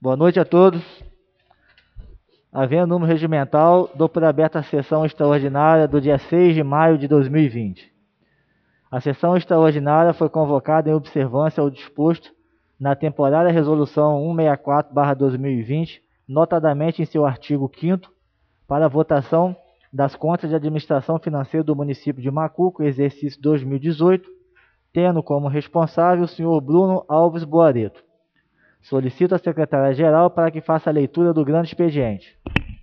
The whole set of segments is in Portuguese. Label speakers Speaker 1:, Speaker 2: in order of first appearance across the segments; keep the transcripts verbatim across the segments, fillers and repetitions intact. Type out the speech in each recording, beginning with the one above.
Speaker 1: Boa noite a todos. Havendo número regimental, dou por aberta a sessão extraordinária do dia seis de maio de dois mil e vinte. A sessão extraordinária foi convocada em observância ao disposto na temporária Resolução cento e sessenta e quatro barra dois mil e vinte, notadamente em seu artigo quinto, para a votação das contas de administração financeira do município de Macuco, exercício dois mil e dezoito, tendo como responsável o senhor Bruno Alves Boareto. Solicito a secretária-geral para que faça a leitura do grande expediente.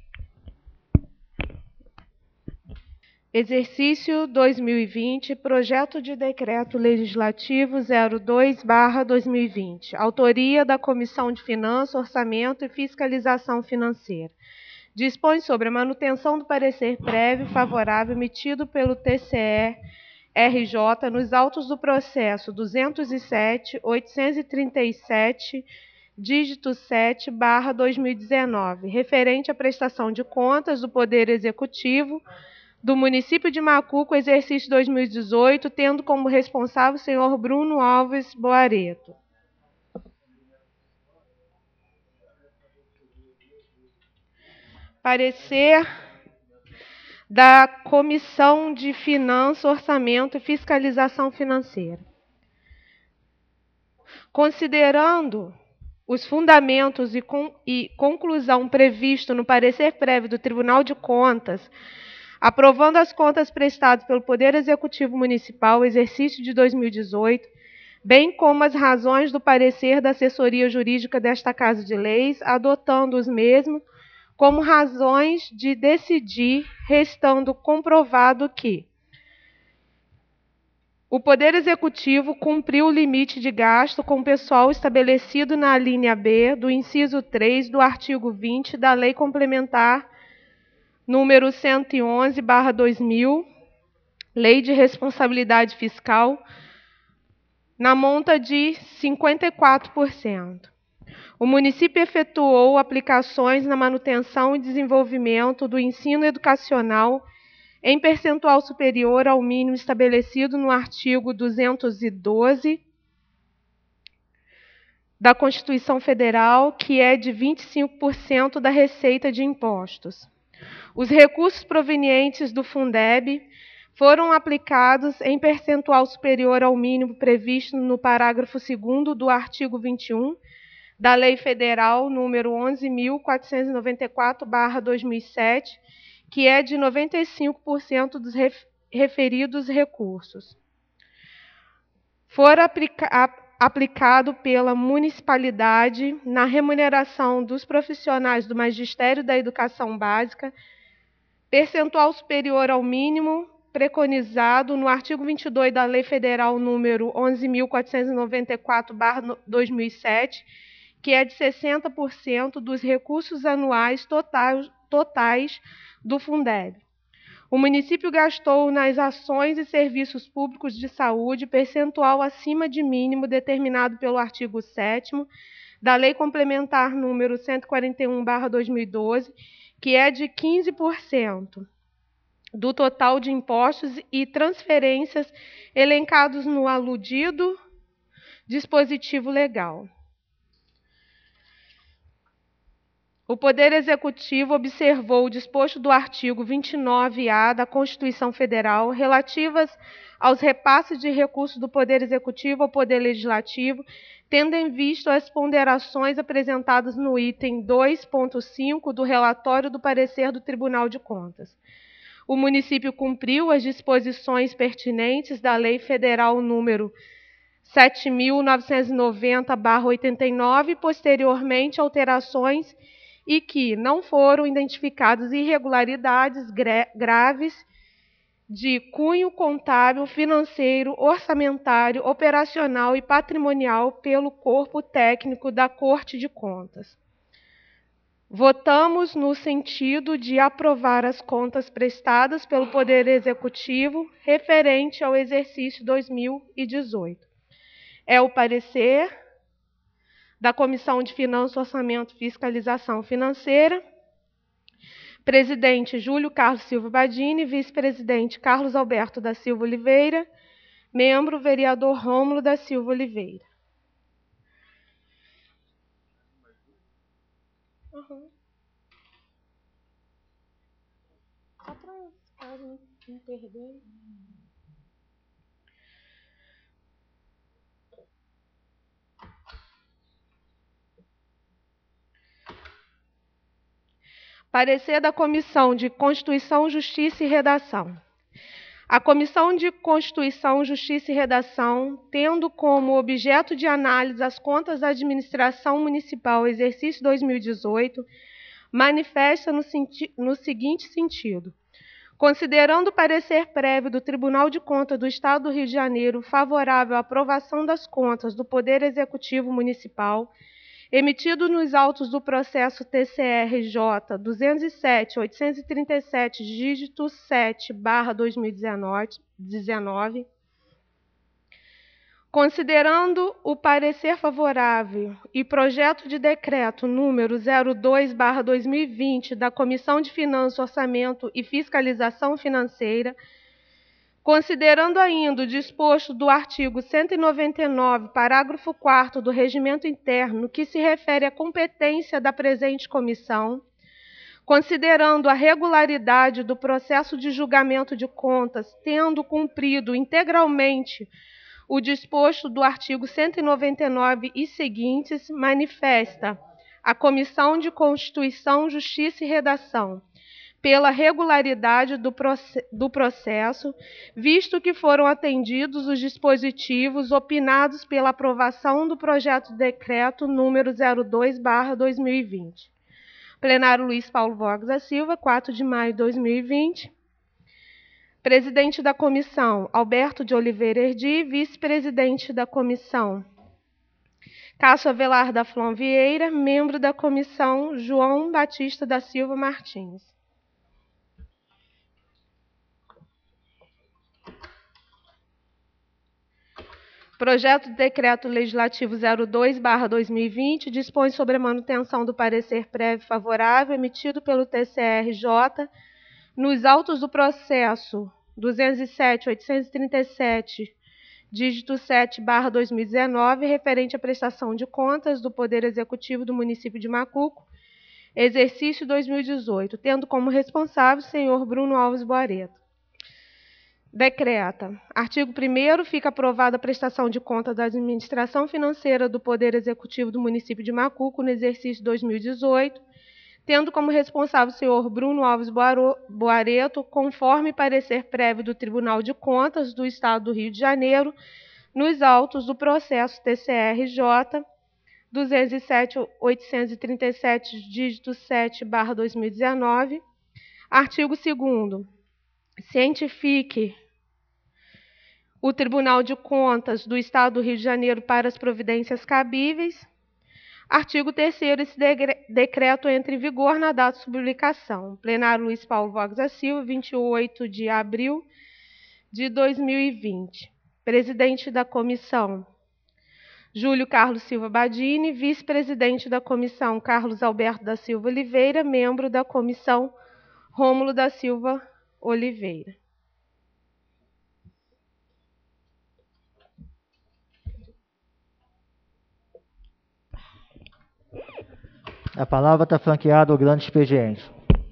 Speaker 2: Exercício dois mil e vinte, Projeto de Decreto Legislativo zero dois barra dois mil e vinte. Autoria da Comissão de Finanças, Orçamento e Fiscalização Financeira. Dispõe sobre a manutenção do parecer prévio favorável emitido pelo T C E R J nos autos do processo duzentos e sete, oitocentos e trinta e sete, dígito sete, barra dois mil e dezenove, referente à prestação de contas do Poder Executivo do município de Macuco, exercício dois mil e dezoito, tendo como responsável o senhor Bruno Alves Boareto. Parecer da Comissão de Finanças, Orçamento e Fiscalização Financeira. Considerando os fundamentos e, con e conclusão previsto no parecer prévio do Tribunal de Contas, aprovando as contas prestadas pelo Poder Executivo Municipal, exercício de dois mil e dezoito, bem como as razões do parecer da assessoria jurídica desta Casa de Leis, adotando os mesmos como razões de decidir, restando comprovado que o Poder Executivo cumpriu o limite de gasto com pessoal estabelecido na linha B do inciso três do artigo vinte da Lei Complementar número cento e onze barra dois mil, Lei de Responsabilidade Fiscal, na monta de cinquenta e quatro por cento. O município efetuou aplicações na manutenção e desenvolvimento do ensino educacional em percentual superior ao mínimo estabelecido no artigo duzentos e doze da Constituição Federal, que é de vinte e cinco por cento da receita de impostos. Os recursos provenientes do Fundeb foram aplicados em percentual superior ao mínimo previsto no parágrafo segundo do artigo vinte e um da Lei Federal número onze mil quatrocentos e noventa e quatro barra dois mil e sete, que é de noventa e cinco por cento dos referidos recursos. For aplica aplicado pela municipalidade na remuneração dos profissionais do Magistério da Educação Básica, percentual superior ao mínimo preconizado no artigo vinte e dois da Lei Federal número onze mil quatrocentos e noventa e quatro barra dois mil e sete, que é de sessenta por cento dos recursos anuais totais, totais do Fundeb. O município gastou nas ações e serviços públicos de saúde percentual acima de mínimo determinado pelo artigo sétimo da Lei Complementar número cento e quarenta e um barra dois mil e doze, que é de quinze por cento do total de impostos e transferências elencados no aludido dispositivo legal. O Poder Executivo observou o disposto do artigo vinte e nove A da Constituição Federal relativas aos repasses de recursos do Poder Executivo ao Poder Legislativo, tendo em vista as ponderações apresentadas no item dois ponto cinco do relatório do parecer do Tribunal de Contas. O município cumpriu as disposições pertinentes da Lei Federal número sete mil novecentos e noventa barra oitenta e nove, posteriormente alterações, e que não foram identificadas irregularidades graves de cunho contábil, financeiro, orçamentário, operacional e patrimonial pelo corpo técnico da Corte de Contas. Votamos no sentido de aprovar as contas prestadas pelo Poder Executivo referente ao exercício dois mil e dezoito. É o parecer da Comissão de Finanças, Orçamento e Fiscalização Financeira. Presidente Júlio Carlos Silva Badini, vice-presidente Carlos Alberto da Silva Oliveira, membro vereador Rômulo da Silva Oliveira. Uhum. Só para caso não perder. Parecer da Comissão de Constituição, Justiça e Redação. A Comissão de Constituição, Justiça e Redação, tendo como objeto de análise as contas da Administração Municipal exercício dois mil e dezoito, manifesta no, no seguinte sentido: considerando o parecer prévio do Tribunal de Contas do Estado do Rio de Janeiro favorável à aprovação das contas do Poder Executivo Municipal, emitido nos autos do processo T C R J duzentos e sete, oitocentos e trinta e sete, dígito sete, barra dois mil e dezenove, considerando o parecer favorável e projeto de decreto número zero dois, barra dois mil e vinte da Comissão de Finanças, Orçamento e Fiscalização Financeira, considerando ainda o disposto do artigo cento e noventa e nove, parágrafo quarto do Regimento Interno, que se refere à competência da presente comissão, considerando a regularidade do processo de julgamento de contas, tendo cumprido integralmente o disposto do artigo cento e noventa e nove e seguintes, manifesta a Comissão de Constituição, Justiça e Redação pela regularidade do, do processo, visto que foram atendidos os dispositivos opinados pela aprovação do projeto de decreto número zero dois, barra dois mil e vinte. Plenário Luiz Paulo Vogas da Silva, quatro de maio de dois mil e vinte. Presidente da comissão, Alberto de Oliveira Erdi. Vice-presidente da comissão, Cássio Avelar da Flon Vieira. Membro da comissão, João Batista da Silva Martins. Projeto de Decreto Legislativo zero dois, barra dois mil e vinte dispõe sobre a manutenção do parecer prévio favorável emitido pelo T C R J nos autos do processo duzentos e sete, oitocentos e trinta e sete, dígito sete, barra dois mil e dezenove, referente à prestação de contas do Poder Executivo do município de Macuco, exercício dois mil e dezoito, tendo como responsável o senhor Bruno Alves Boareto. Decreta. Artigo primeiro. Fica aprovada a prestação de contas da administração financeira do Poder Executivo do município de Macuco no exercício dois mil e dezoito, tendo como responsável o senhor Bruno Alves Boareto, conforme parecer prévio do Tribunal de Contas do Estado do Rio de Janeiro, nos autos do processo T C R J duzentos e sete, oitocentos e trinta e sete, dígito sete, barra dois mil e dezenove. Artigo segundo. Cientifique o Tribunal de Contas do Estado do Rio de Janeiro para as providências cabíveis. Artigo terceiro. Esse decreto entra em vigor na data de publicação. Plenário Luiz Paulo Vogas da Silva, vinte e oito de abril de dois mil e vinte. Presidente da comissão, Júlio Carlos Silva Badini. Vice-presidente da comissão, Carlos Alberto da Silva Oliveira. Membro da comissão, Rômulo da Silva Oliveira.
Speaker 1: A palavra está franqueada ao grande expediente.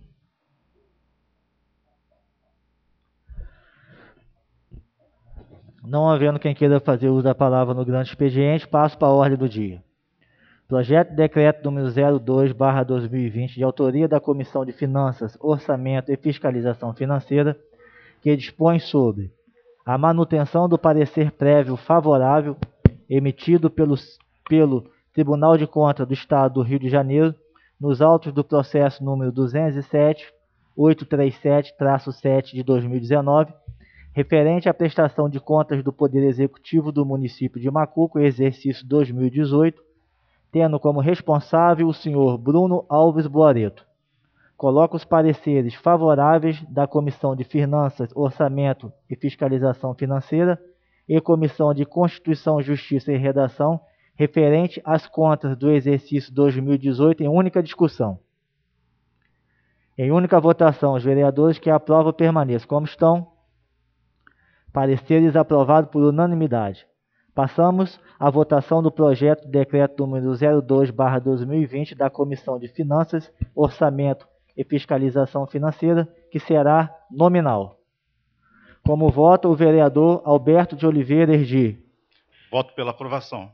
Speaker 1: Não havendo quem queira fazer uso da palavra no grande expediente, passo para a ordem do dia. Projeto de decreto número zero dois, barra dois mil e vinte, de autoria da Comissão de Finanças, Orçamento e Fiscalização Financeira, que dispõe sobre a manutenção do parecer prévio favorável emitido pelo, pelo Tribunal de Contas do Estado do Rio de Janeiro nos autos do processo número duzentos e sete, oitocentos e trinta e sete, sete de dois mil e dezenove, referente à prestação de contas do Poder Executivo do município de Macuco, exercício dois mil e dezoito, tendo como responsável o senhor Bruno Alves Boareto. Coloco os pareceres favoráveis da Comissão de Finanças, Orçamento e Fiscalização Financeira e Comissão de Constituição, Justiça e Redação, referente às contas do exercício dois mil e dezoito, em única discussão. Em única votação, os vereadores que aprovam permaneçam como estão. Pareceres aprovados por unanimidade. Passamos à votação do projeto de decreto número zero dois barra dois mil e vinte da Comissão de Finanças, Orçamento e Fiscalização Financeira, que será nominal. Como vota o vereador Alberto de Oliveira Erdi?
Speaker 3: Voto pela aprovação.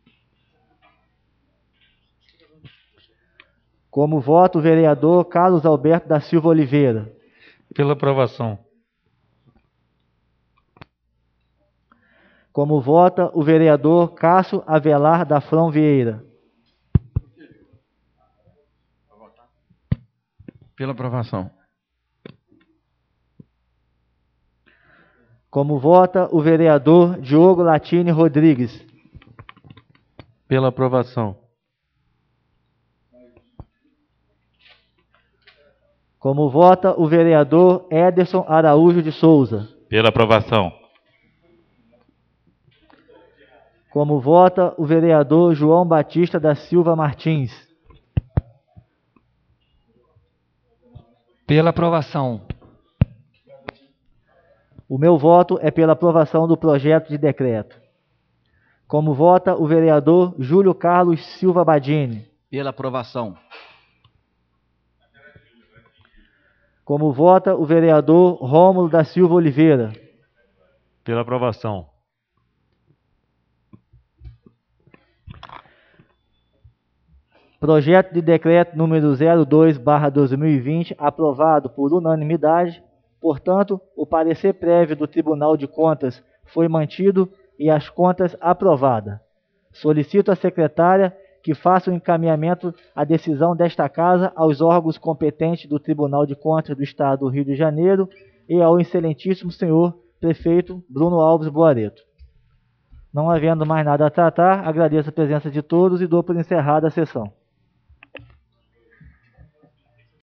Speaker 1: Como vota o vereador Carlos Alberto da Silva Oliveira?
Speaker 4: Pela aprovação.
Speaker 1: Como vota o vereador Cássio Avelar da Frão Vieira?
Speaker 4: Pela aprovação.
Speaker 1: Como vota o vereador Diogo Latini Rodrigues?
Speaker 4: Pela aprovação.
Speaker 1: Como vota o vereador Ederson Araújo de Souza?
Speaker 3: Pela aprovação.
Speaker 1: Como vota o vereador João Batista da Silva Martins?
Speaker 5: Pela aprovação.
Speaker 1: O meu voto é pela aprovação do projeto de decreto. Como vota o vereador Júlio Carlos Silva Badini?
Speaker 5: Pela aprovação.
Speaker 1: Como vota o vereador Rômulo da Silva Oliveira?
Speaker 4: Pela aprovação.
Speaker 1: Projeto de decreto número zero dois barra dois mil e vinte, aprovado por unanimidade. Portanto, o parecer prévio do Tribunal de Contas foi mantido e as contas aprovadas. Solicito à secretária que faça o encaminhamento à decisão desta Casa aos órgãos competentes do Tribunal de Contas do Estado do Rio de Janeiro e ao excelentíssimo senhor prefeito Bruno Alves Boareto. Não havendo mais nada a tratar, agradeço a presença de todos e dou por encerrada a sessão.